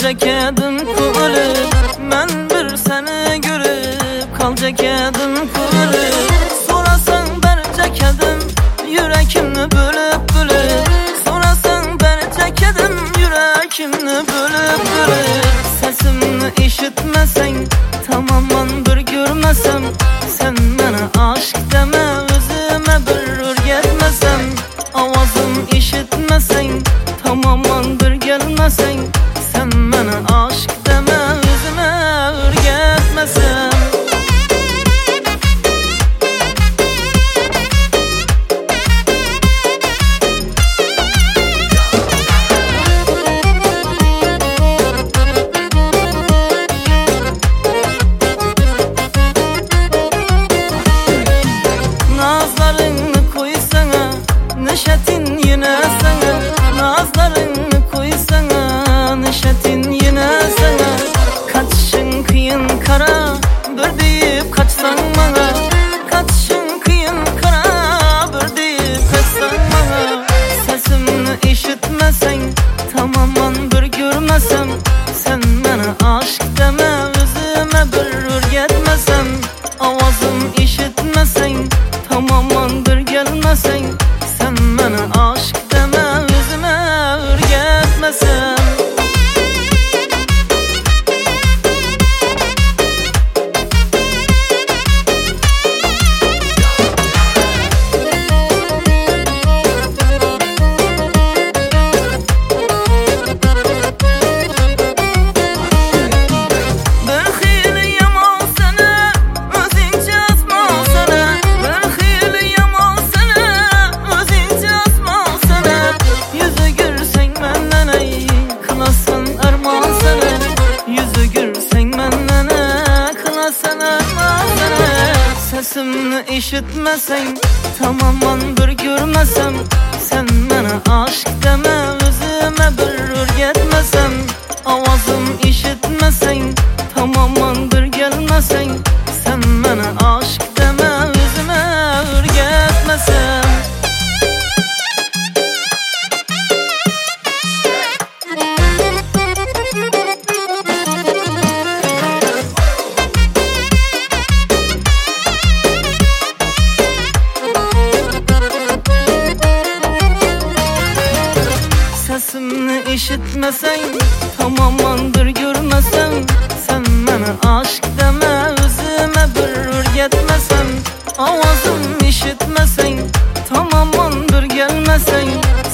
kalacak edim kulüp. Men bir seni görüp kalacak edim kulüp. Sorasan bercek edim yürekimni bölüp bölüp. Sorasan bercek edim yürekimni bölüp bölüp. Sesimni işitmesen tamamen bir görmesem. Sen bana aşk deme özüme bir örgetmesem. Avazım işitmesen tamamen bir gelmesen. Sen bana aşk deme özüme örgetmesem. Nazlarını koysana, neşetin yine sana. Nazlarını koysana, neşetin yine sana. Kaçışın kıyın kara, bir deyip kaçsan bana. Kaçışın kıyın kara, bir deyip kaçsan bana. Sesimni işitmesen, tamamen bir görmesem. Sen bana aşk deme özüme bir örgetmesem. Avazım işitmesen tamamen bir gelmesen. Sen bana aşk deme özüme örgetmesem. Sesimni işitmesen tamamen bir görmesem. Sen bana aşk deme özüme bir örgetmesem. Avazım işitmesen tamamen bir gelmesen. Sen bana aşk deme özüme örgetmesem. Sesimni işitmesen tamamen bir görmesem. Sen bana aşk deme özüme bir örgetmesem. Avazım işitmesen tamamen bir gelmesen.